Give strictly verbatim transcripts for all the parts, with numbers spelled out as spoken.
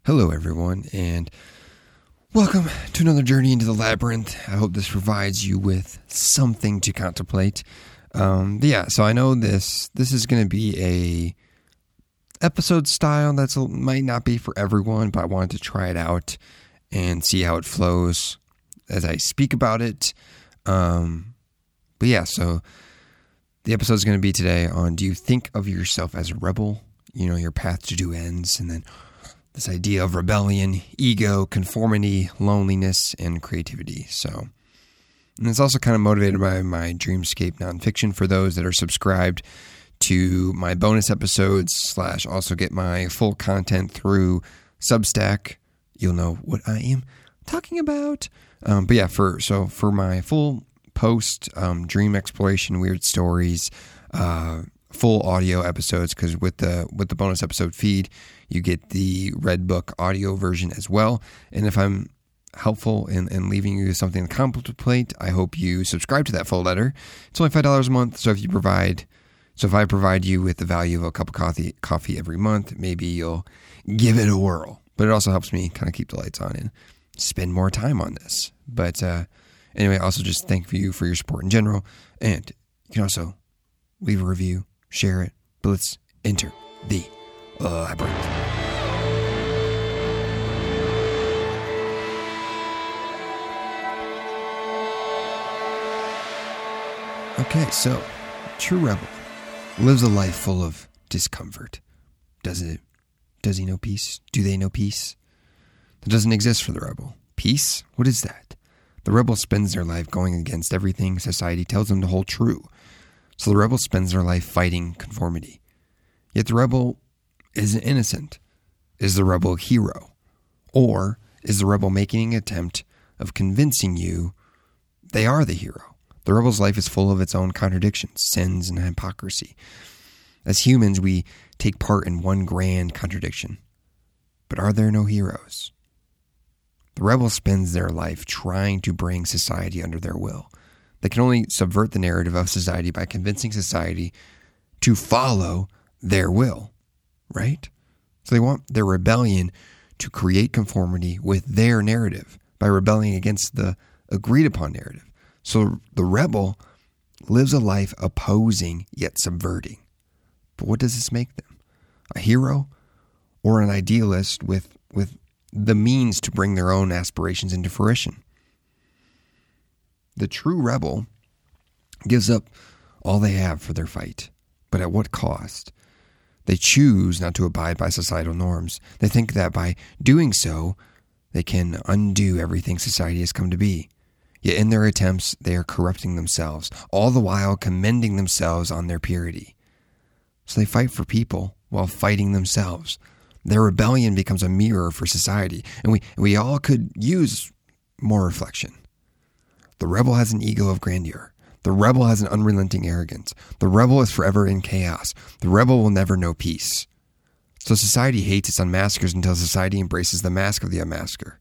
Hello, everyone, and welcome to another journey into the labyrinth. I hope this provides you with something to contemplate. Um, but yeah, so I know this this is going to be a episode style that might not be for everyone, but I wanted to try it out and see how it flows as I speak about it. Um, but yeah, so the episode is going to be today on, do you think of yourself as a rebel? You know, your path to do ends, and then this idea of rebellion, ego, conformity, loneliness, and creativity. So, and it's also kind of motivated by my Dreamscape nonfiction for those that are subscribed to my bonus episodes slash also get my full content through Substack. You'll know what I am talking about. Um, but yeah, for so for my full post um, dream exploration, weird stories, uh, full audio episodes, because with the with the bonus episode feed, you get the Red Book audio version as well. And if I'm helpful in, in leaving you something to contemplate, I hope you subscribe to that full letter. It's only five dollars a month, so if you provide, so if I provide you with the value of a cup of coffee, coffee every month, maybe you'll give it a whirl. But it also helps me kind of keep the lights on and spend more time on this. But uh, anyway, also just thank you for your support in general. And you can also leave a review, share it. But let's enter the labyrinth. Okay, so true rebel lives a life full of discomfort. Does it? Does he know peace? Do they know peace? That doesn't exist for the rebel. Peace? What is that? The rebel spends their life going against everything society tells them to hold true. So the rebel spends their life fighting conformity. Yet the rebel isn't innocent. Is the rebel a hero? Or is the rebel making an attempt of convincing you they are the hero? The rebel's life is full of its own contradictions, sins, and hypocrisy. As humans, we take part in one grand contradiction. But are there no heroes? The rebel spends their life trying to bring society under their will. They can only subvert the narrative of society by convincing society to follow their will, right? So they want their rebellion to create conformity with their narrative by rebelling against the agreed upon narrative. So the rebel lives a life opposing yet subverting. But what does this make them? A hero or an idealist with, with the means to bring their own aspirations into fruition? The true rebel gives up all they have for their fight, but at what cost? They choose not to abide by societal norms. They think that by doing so, they can undo everything society has come to be. Yet in their attempts, they are corrupting themselves, all the while commending themselves on their purity. So they fight for people while fighting themselves. Their rebellion becomes a mirror for society, and we, we all could use more reflection. The rebel has an ego of grandeur. The rebel has an unrelenting arrogance. The rebel is forever in chaos. The rebel will never know peace. So society hates its unmaskers until society embraces the mask of the unmasker.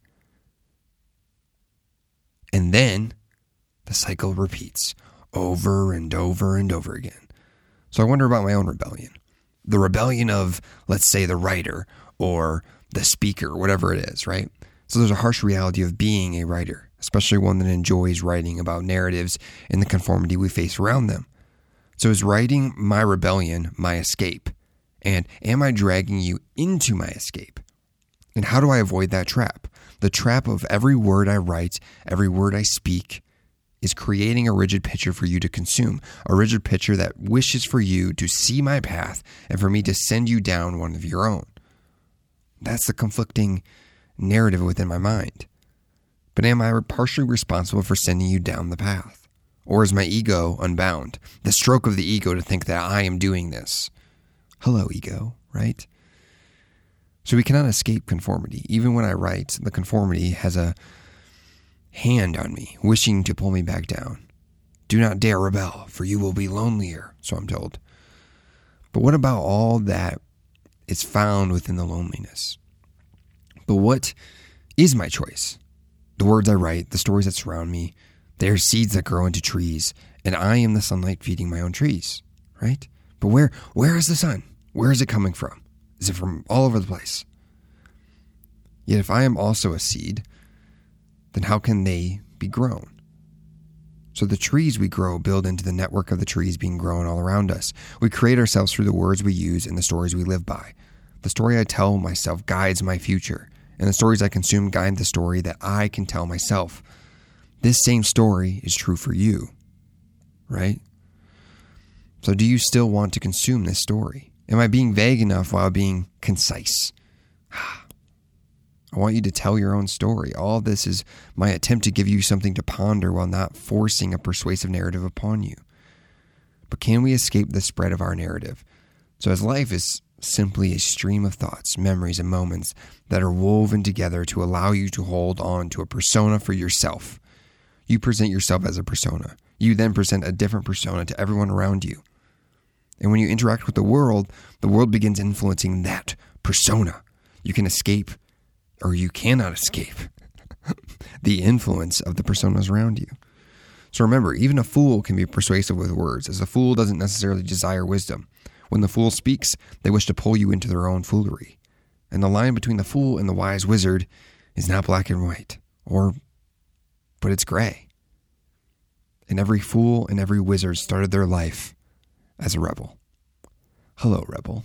And then the cycle repeats over and over and over again. So I wonder about my own rebellion. The rebellion of, let's say, the writer or the speaker, whatever it is, right? So there's a harsh reality of being a writer, especially one that enjoys writing about narratives and the conformity we face around them. So is writing my rebellion my escape? And am I dragging you into my escape? And how do I avoid that trap? The trap of every word I write, every word I speak, is creating a rigid picture for you to consume, a rigid picture that wishes for you to see my path and for me to send you down one of your own. That's the conflicting narrative within my mind. But am I partially responsible for sending you down the path? Or is my ego unbound? The stroke of the ego to think that I am doing this. Hello, ego, right? So we cannot escape conformity. Even when I write, the conformity has a hand on me, wishing to pull me back down. Do not dare rebel, for you will be lonelier, so I'm told. But what about all that is found within the loneliness? But what is my choice? The words I write, the stories that surround me, they are seeds that grow into trees, and I am the sunlight feeding my own trees, right? But where where is the sun? Where is it coming from? Is it from all over the place? Yet if I am also a seed, then how can they be grown? So the trees we grow build into the network of the trees being grown all around us. We create ourselves through the words we use and the stories we live by. The story I tell myself guides my future, and the stories I consume guide the story that I can tell myself. This same story is true for you, right? So do you still want to consume this story? Am I being vague enough while being concise? I want you to tell your own story. All this is my attempt to give you something to ponder while not forcing a persuasive narrative upon you. But can we escape the spread of our narrative? So as life is simply a stream of thoughts, memories, and moments that are woven together to allow you to hold on to a persona for yourself. You present yourself as a persona. You then present a different persona to everyone around you. And when you interact with the world, the world begins influencing that persona. You can escape, or you cannot escape, the influence of the personas around you. So remember, even a fool can be persuasive with words, as a fool doesn't necessarily desire wisdom. When the fool speaks, they wish to pull you into their own foolery. And the line between the fool and the wise wizard is not black and white, or, but it's gray. And every fool and every wizard started their life as a rebel. Hello, rebel.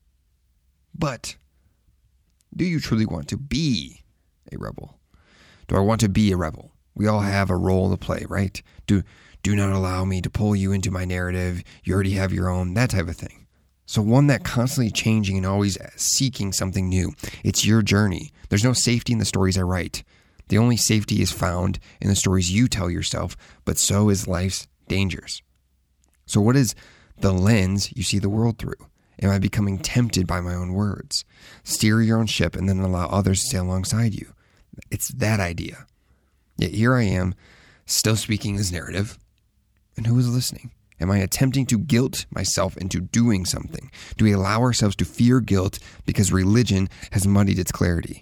But do you truly want to be a rebel? Do I want to be a rebel? We all have a role to play, right? Do do not allow me to pull you into my narrative. You already have your own, that type of thing. So one that constantly changing and always seeking something new. It's your journey. There's no safety in the stories I write. The only safety is found in the stories you tell yourself, but so is life's dangers. So what is the lens you see the world through? Am I becoming tempted by my own words? Steer your own ship and then allow others to stay alongside you. It's that idea. Yet here I am, still speaking this narrative. And who is listening? Am I attempting to guilt myself into doing something? Do we allow ourselves to fear guilt because religion has muddied its clarity?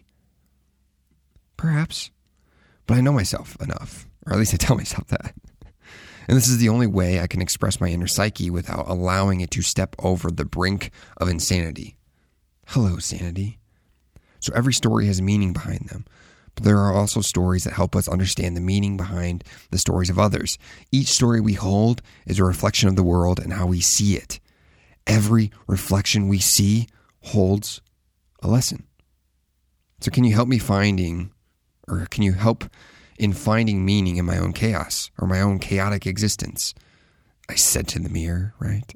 Perhaps. But I know myself enough, or at least I tell myself that. And this is the only way I can express my inner psyche without allowing it to step over the brink of insanity. Hello, sanity. So every story has meaning behind them, but there are also stories that help us understand the meaning behind the stories of others. Each story we hold is a reflection of the world and how we see it. Every reflection we see holds a lesson. So can you help me finding, or can you help in finding meaning in my own chaos or my own chaotic existence? I said to the mirror, right?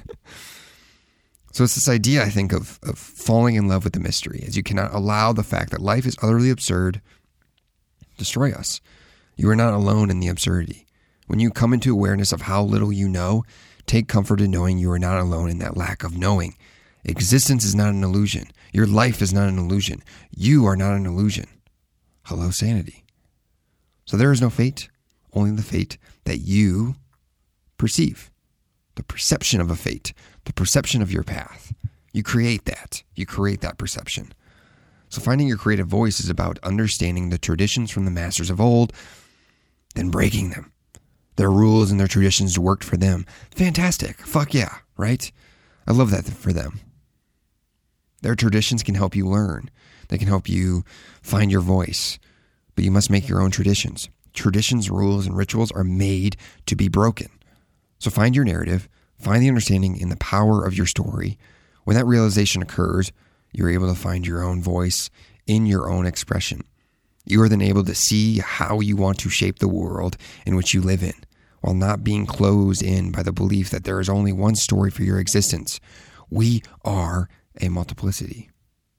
So it's this idea, I think, of, of falling in love with the mystery, as you cannot allow the fact that life is utterly absurd destroy us. You are not alone in the absurdity. When you come into awareness of how little you know, take comfort in knowing you are not alone in that lack of knowing. Existence is not an illusion. Your life is not an illusion. You are not an illusion. Hello, sanity. So there is no fate, only the fate that you perceive. The perception of a fate, the perception of your path. You create that. You create that perception. So finding your creative voice is about understanding the traditions from the masters of old, then breaking them. Their rules and their traditions worked for them. Fantastic. Fuck yeah, right? I love that for them. Their traditions can help you learn. They can help you find your voice. But you must make your own traditions. Traditions, rules, and rituals are made to be broken. So find your narrative, find the understanding in the power of your story. When that realization occurs, you're able to find your own voice in your own expression. You are then able to see how you want to shape the world in which you live in, while not being closed in by the belief that there is only one story for your existence. We are a multiplicity.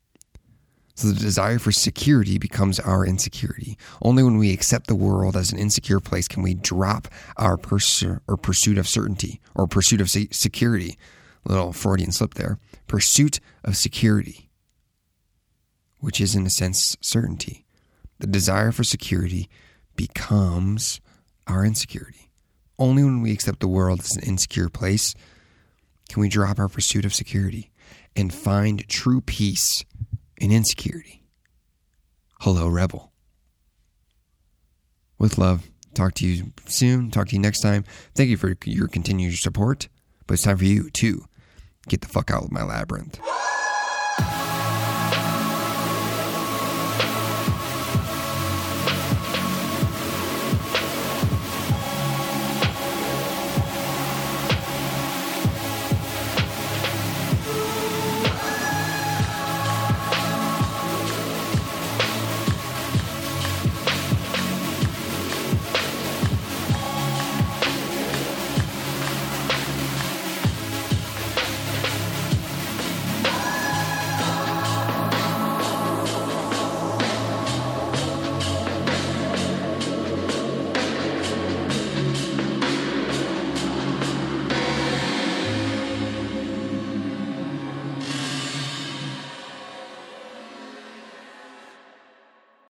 So the desire for security becomes our insecurity. Only when we accept the world as an insecure place can we drop our pers- or pursuit of certainty or pursuit of se- security. A little Freudian slip there. Pursuit of security, which is in a sense certainty. The desire for security becomes our insecurity. Only when we accept the world as an insecure place can we drop our pursuit of security and find true peace in insecurity. Hello, rebel. With love, talk to you soon. Talk to you next time. Thank you for your continued support. But it's time for you to get the fuck out of my labyrinth.